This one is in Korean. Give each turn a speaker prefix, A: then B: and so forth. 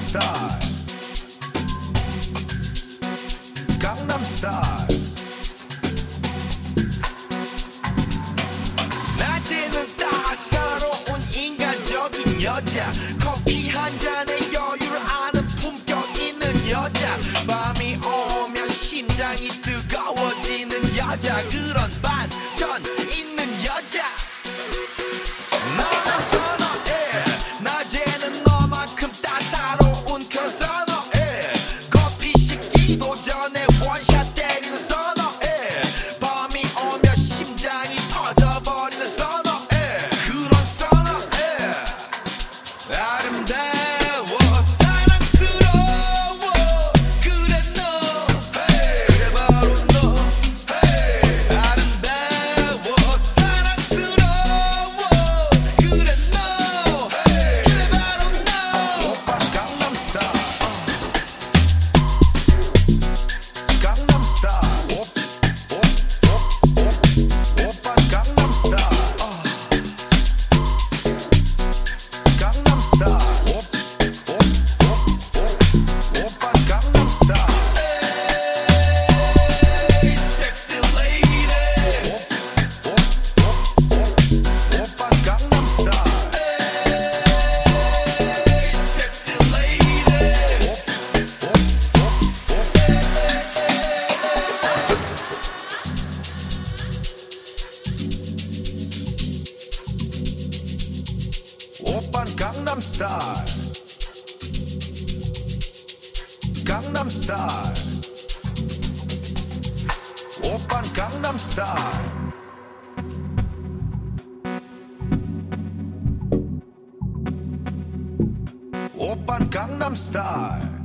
A: 스타일 강남 스타일 낮에는 따사로운 인간적인 여자 커피 한 잔에 여유를 아는 품격 있는 여자 밤이 오면 심장이 뜨거워지는 여자 그런 반전 있는 여자 너는 선어해 낮에는 너만큼 따사로운 그 선어해 커피 식기도 전에 원샷 때리는 선어해 밤이 오면 심장이 터져버리는 선어해 그런 선어해 아름다워 사랑스러워 그래 너 그래 바로 너 아름다워 사랑스러워 그래 너 그래 바로 너 오빠 강남스타일 강남스타일 오빠 강남스타일 강남스타일 오빠 강남스타일 에이 섹시 레이디 오빠 강남스타일 에이 섹시 레이디 오빤 강남스타일 강남스타일 오빤 강남스타일 오빤 강남스타일